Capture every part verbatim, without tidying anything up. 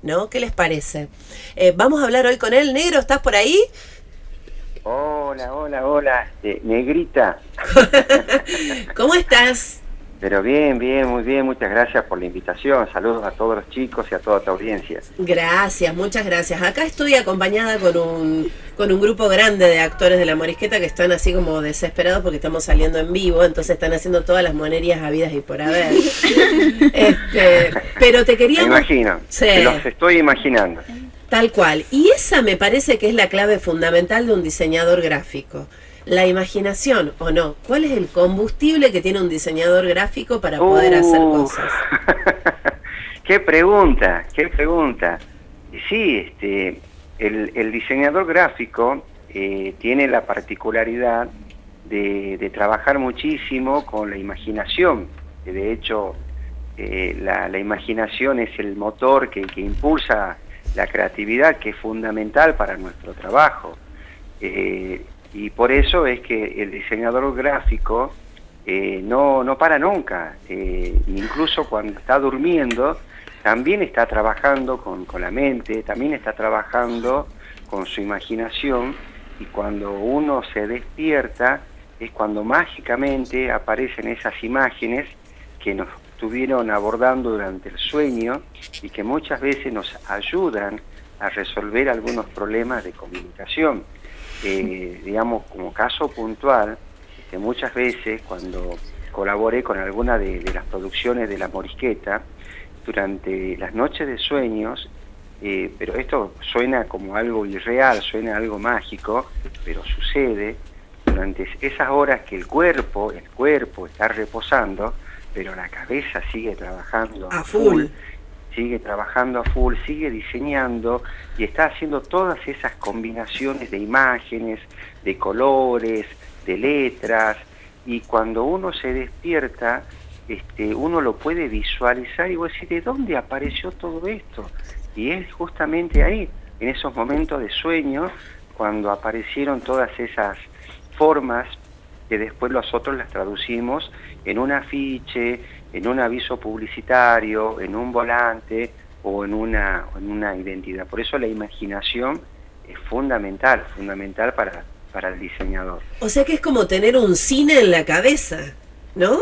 ¿no? ¿Qué les parece? Eh, vamos a hablar hoy con él. Negro, ¿estás por ahí? Hola, hola, hola, eh, negrita. ¿Cómo estás? Pero bien, bien, muy bien, muchas gracias por la invitación. Saludos a todos los chicos y a toda tu audiencia. Gracias, muchas gracias. Acá estoy acompañada con un, con un grupo grande de actores de La Morisqueta que están así como desesperados porque estamos saliendo en vivo, entonces están haciendo todas las monerías habidas y por haber. Este, pero te Me queríamos... imagino, Sí, me los estoy imaginando. tal cual. Y esa me parece que es la clave fundamental de un diseñador gráfico. La imaginación, ¿o no? ¿Cuál es el combustible que tiene un diseñador gráfico para poder hacer Uh, cosas? qué pregunta, qué pregunta. Y sí, este, el, el diseñador gráfico eh, tiene la particularidad de, de trabajar muchísimo con la imaginación. De hecho, eh, la, la imaginación es el motor que, que impulsa la creatividad, que es fundamental para nuestro trabajo. Eh, y por eso es que el diseñador gráfico eh, no, no para nunca, eh, incluso cuando está durmiendo, también está trabajando con, con la mente, también está trabajando con su imaginación, y cuando uno se despierta es cuando mágicamente aparecen esas imágenes que nos estuvieron abordando durante el sueño y que muchas veces nos ayudan a resolver algunos problemas de comunicación. Eh, digamos, como caso puntual, que muchas veces cuando colaboré con alguna de, de las producciones de La Morisqueta, durante las noches de sueños, eh, pero esto suena como algo irreal, suena algo mágico, pero sucede, durante esas horas que el cuerpo, el cuerpo está reposando, pero la cabeza sigue trabajando A a full. full, sigue trabajando a full, sigue diseñando y está haciendo todas esas combinaciones de imágenes, de colores, de letras, y cuando uno se despierta, este, uno lo puede visualizar y vos decís, ¿de dónde apareció todo esto? Y es justamente ahí, en esos momentos de sueño, cuando aparecieron todas esas formas que después nosotros las traducimos en un afiche, en un aviso publicitario, en un volante o en una, en una identidad. Por eso la imaginación es fundamental, fundamental para, para el diseñador. O sea que es como tener un cine en la cabeza, ¿no?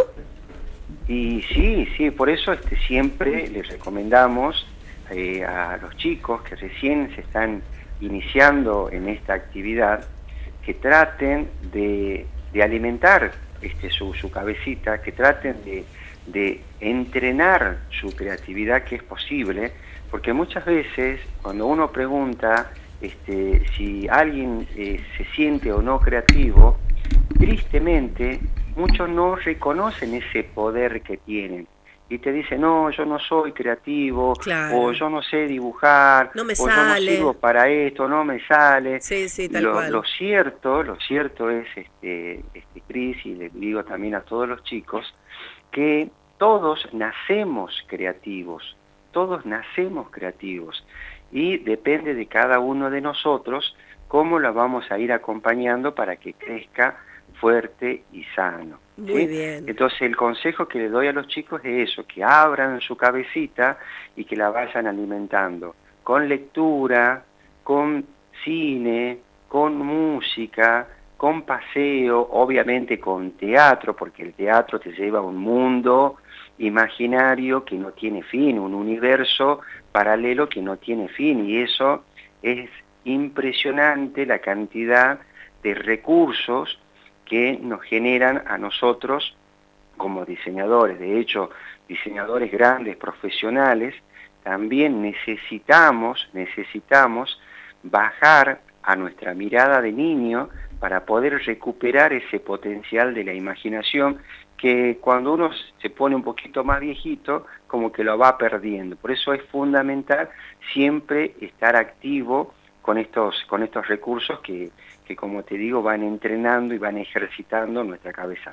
Y sí, sí, por eso este, siempre les recomendamos eh, a los chicos que recién se están iniciando en esta actividad, que traten de, de alimentar este, su, su cabecita, que traten de, de entrenar su creatividad, que es posible, porque muchas veces cuando uno pregunta este, si alguien eh, se siente o no creativo, tristemente muchos no reconocen ese poder que tienen y te dicen, no, yo no soy creativo, o Claro. yo no sé dibujar, No me o yo no sale. sirvo para esto, no me sale. Sí, sí, tal Lo, cual. lo cierto, lo cierto es, este, este, Cris, y le digo también a todos los chicos, que todos nacemos creativos, todos nacemos creativos, y depende de cada uno de nosotros cómo la vamos a ir acompañando para que crezca fuerte y sano, Muy ¿sí? bien. Entonces el consejo que le doy a los chicos es eso, que abran su cabecita y que la vayan alimentando con lectura, con cine, con música, con paseo, obviamente con teatro, porque el teatro te lleva a un mundo imaginario que no tiene fin, un universo paralelo que no tiene fin, y eso es impresionante, la cantidad de recursos que nos generan a nosotros como diseñadores. De hecho, diseñadores grandes, profesionales, también necesitamos, necesitamos bajar a nuestra mirada de niño para poder recuperar ese potencial de la imaginación que cuando uno se pone un poquito más viejito, como que lo va perdiendo. Por eso es fundamental siempre estar activo con estos, con estos recursos que, que, como te digo, van entrenando y van ejercitando nuestra cabeza.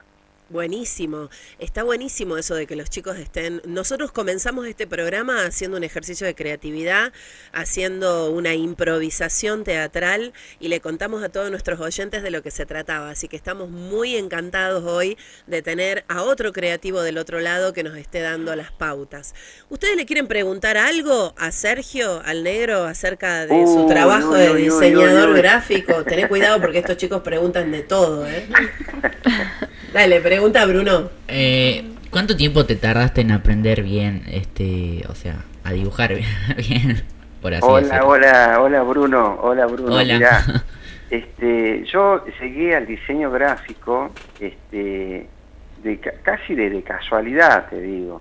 Buenísimo, está buenísimo eso de que los chicos estén. Nosotros comenzamos este programa haciendo un ejercicio de creatividad, haciendo una improvisación teatral y le contamos a todos nuestros oyentes de lo que se trataba. Así que estamos muy encantados hoy de tener a otro creativo del otro lado que nos esté dando las pautas. ¿Ustedes le quieren preguntar algo a Sergio, al negro, acerca de su Uy, trabajo uy, de uy, diseñador uy, uy. gráfico? Tené cuidado porque estos chicos preguntan de todo, ¿eh? Dale, pregunta Bruno. Eh, ¿Cuánto tiempo te tardaste en aprender bien, este, o sea, a dibujar bien, bien, por así Hola, decirlo? hola, hola Bruno, hola Bruno. Hola. Mirá, este, yo llegué al diseño gráfico, este, de, ca- casi de, de casualidad, te digo,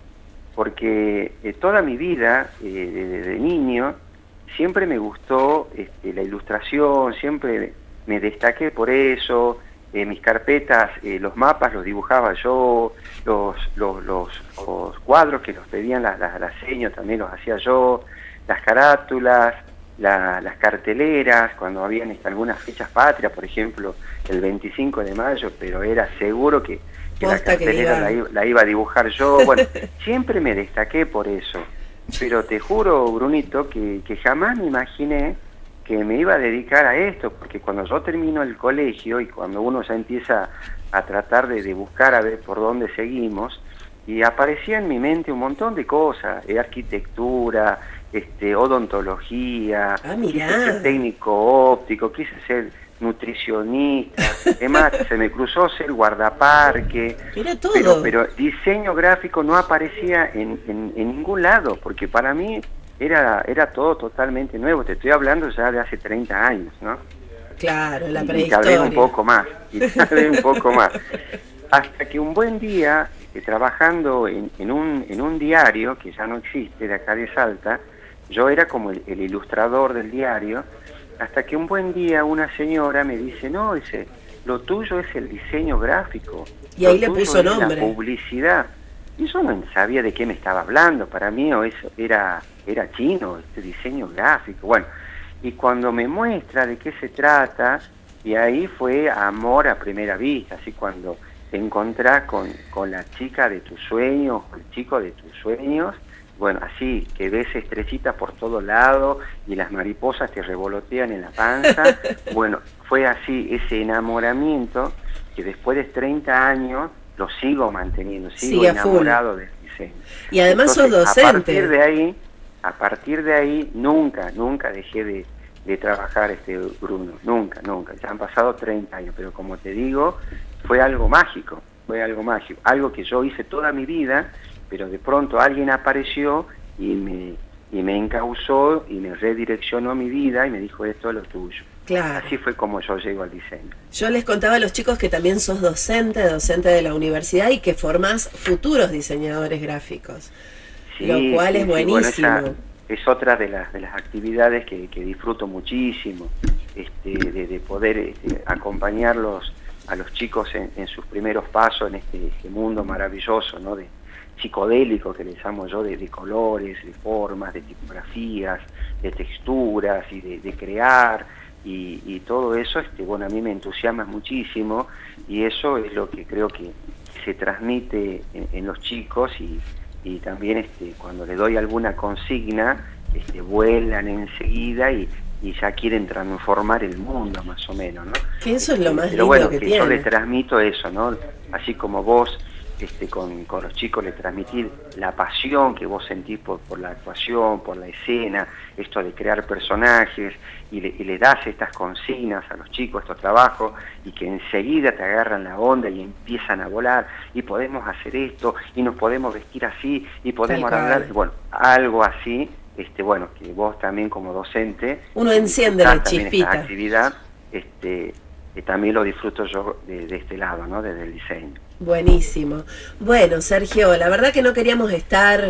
porque eh, toda mi vida, eh, desde de niño, siempre me gustó este, la ilustración, siempre me destaqué por eso. Eh, mis carpetas, eh, los mapas los dibujaba yo, los, los, los, los cuadros que los pedían las, las, las señas también los hacía yo, las carátulas, la, las carteleras, cuando habían este, algunas fechas patrias, por ejemplo, el veinticinco de mayo, pero era seguro que, que la Posta que cartelera iba. la, iba- la iba a dibujar yo. Bueno, siempre me destaqué por eso, pero te juro, Brunito, que, que jamás me imaginé que me iba a dedicar a esto, porque cuando yo termino el colegio y cuando uno ya empieza a tratar de, de buscar a ver por dónde seguimos, y aparecía en mi mente un montón de cosas, eh, arquitectura, este, odontología, Ah, quise mirá. ser técnico óptico, quise ser nutricionista, además se me cruzó ser guardaparque, Mira todo. pero, pero diseño gráfico no aparecía en, en, en ningún lado, porque para mí era era todo totalmente nuevo. Te estoy hablando ya de hace treinta años, ¿no? Claro, la Y, y tal prehistoria. vez un poco más, y tal vez un poco más. Hasta que un buen día, eh, trabajando en, en, un, en un diario que ya no existe, de acá de Salta, yo era como el, el ilustrador del diario, hasta que un buen día una señora me dice, no, dice, lo tuyo es el diseño gráfico. Y ahí lo le tuyo puso es nombre. la publicidad. Y yo no sabía de qué me estaba hablando, para mí o eso era, era chino, este diseño gráfico. Bueno, y cuando me muestra de qué se trata, y ahí fue amor a primera vista, así cuando te encontrás con, con la chica de tus sueños, con el chico de tus sueños, bueno, así, que ves estrellitas por todo lado y las mariposas te revolotean en la panza, bueno, fue así, ese enamoramiento que después de treinta años lo sigo manteniendo, sigo Sigue a full. enamorado del diseño. Y además sos Entonces, a partir docente. de ahí, a partir de ahí, nunca, nunca dejé de, de trabajar, este Bruno, nunca, nunca. Ya han pasado treinta años, pero como te digo, fue algo mágico, fue algo mágico, algo que yo hice toda mi vida, pero de pronto alguien apareció y me, y me encauzó y me redireccionó mi vida y me dijo, esto es lo tuyo. Claro. Así fue como yo llego al diseño. Yo les contaba a los chicos que también sos docente, docente de la universidad y que formás futuros diseñadores gráficos. Sí, Lo cual sí, es sí, bueno, buenísimo. esa es otra de las de las actividades que, que disfruto muchísimo, este, de, de poder este, acompañarlos a los chicos en, en sus primeros pasos en este, este mundo maravilloso, ¿no? De psicodélico que les llamo yo, de, de colores, de formas, de tipografías, de texturas y de, de crear y, y todo eso, este, bueno, a mí me entusiasma muchísimo y eso es lo que creo que se transmite en, en los chicos y y también este, cuando le doy alguna consigna, este, vuelan enseguida y, y ya quieren transformar el mundo más o menos, ¿no? Que eso es lo más Pero lindo bueno, que que tiene. yo le transmito eso, ¿no? Así como vos este, con, con los chicos le transmitís la pasión que vos sentís por, por la actuación, por la escena, esto de crear personajes, y le, y le das estas consignas a los chicos, estos trabajos, y que enseguida te agarran la onda y empiezan a volar, y podemos hacer esto, y nos podemos vestir así, y podemos Tal cual. hablar, bueno, algo así, este, bueno, que vos también como docente, Uno enciende la disfrutás también chispita. esta actividad, este, que también lo disfruto yo de, de este lado, ¿no? Desde el diseño. Buenísimo. Bueno, Sergio, la verdad que no queríamos estar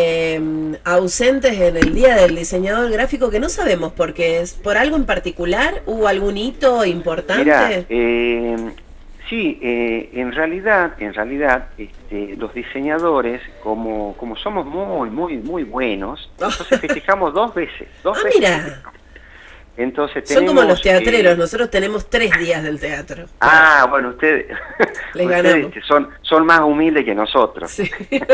eh, ausentes en el Día del Diseñador Gráfico, que no sabemos por qué es. ¿Por algo en particular? ¿Hubo algún hito importante? Mirá, eh, sí, eh, en realidad, en realidad, este, los diseñadores, como, como somos muy, muy, muy buenos, entonces festejamos dos veces, dos Ah, veces mira. festejamos. Entonces Son como los tenemos, teatreros, eh, nosotros tenemos tres días del teatro. Ah, bueno, ustedes, Les ustedes ganamos. son, son más humildes que nosotros. Sí.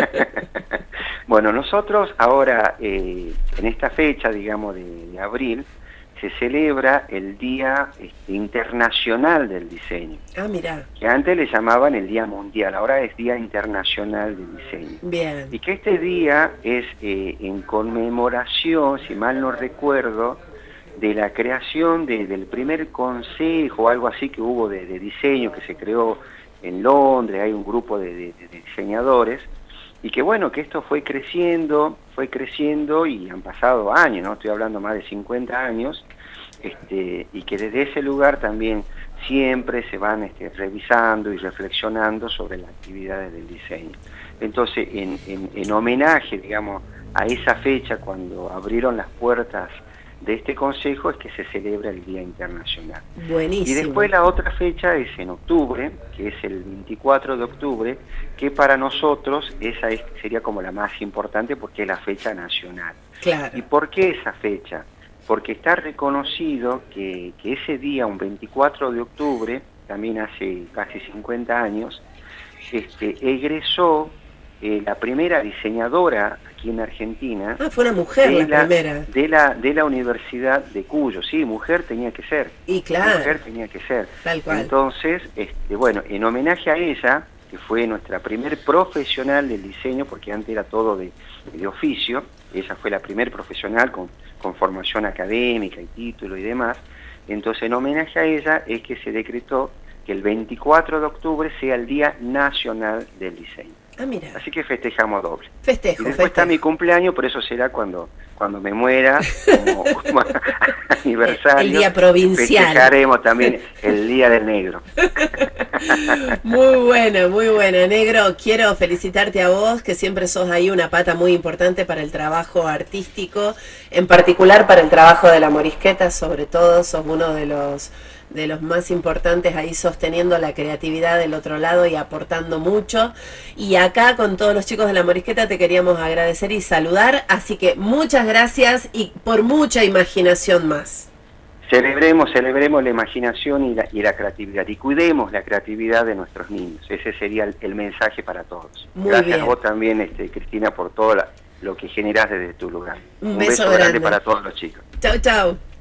Bueno, nosotros ahora, eh, en esta fecha, digamos, de, de abril, se celebra el Día este, Internacional del Diseño, Ah, mirá, que antes le llamaban el Día Mundial, ahora es Día Internacional del Diseño. bien. Y que este día es eh, en conmemoración, si mal no recuerdo, de la creación de, del primer consejo, algo así que hubo de, de diseño que se creó en Londres, hay un grupo de, de, de diseñadores, y que bueno, que esto fue creciendo, fue creciendo y han pasado años, ¿no? Estoy hablando más de cincuenta años, este, y que desde ese lugar también siempre se van este, revisando y reflexionando sobre las actividades del diseño. Entonces, en, en, en homenaje, digamos, a esa fecha cuando abrieron las puertas de este consejo es que se celebra el Día Internacional. Buenísimo. Y después la otra fecha es en octubre, que es el veinticuatro de octubre, que para nosotros esa es, sería como la más importante porque es la fecha nacional. Claro. ¿Y por qué esa fecha? Porque está reconocido que, que ese día, un veinticuatro de octubre, también hace casi cincuenta años, este, egresó eh, la primera diseñadora aquí en Argentina. Ah, fue una mujer de la, primera. De la, de la Universidad de Cuyo. Sí, mujer tenía que ser. Y claro. Mujer tenía que ser. Tal cual. Entonces, este, bueno, en homenaje a ella, que fue nuestra primer profesional del diseño, porque antes era todo de, de oficio, ella fue la primer profesional con, con formación académica y título y demás. Entonces, en homenaje a ella es que se decretó que el veinticuatro de octubre sea el Día Nacional del Diseño. Ah, mira. Así que festejamos doble. Festejo, Y después festejo. está mi cumpleaños, por eso será cuando, cuando me muera, como, como aniversario. El día provincial. Festejaremos también el Día del Negro. Muy buena, muy buena, Negro. Quiero felicitarte a vos, que siempre sos ahí una pata muy importante para el trabajo artístico, en particular para el trabajo de la Morisqueta, sobre todo sos uno de los de los más importantes ahí sosteniendo la creatividad del otro lado y aportando mucho. Y acá con todos los chicos de la Morisqueta te queríamos agradecer y saludar, así que muchas gracias y por mucha imaginación más. Celebremos, celebremos la imaginación y la, y la creatividad, y cuidemos la creatividad de nuestros niños. Ese sería el, el mensaje para todos. Muy Gracias bien. a vos también, este, Cristina, por todo la, lo que generás desde tu lugar. Un Un beso beso grande grande para todos los chicos. Chau, chau.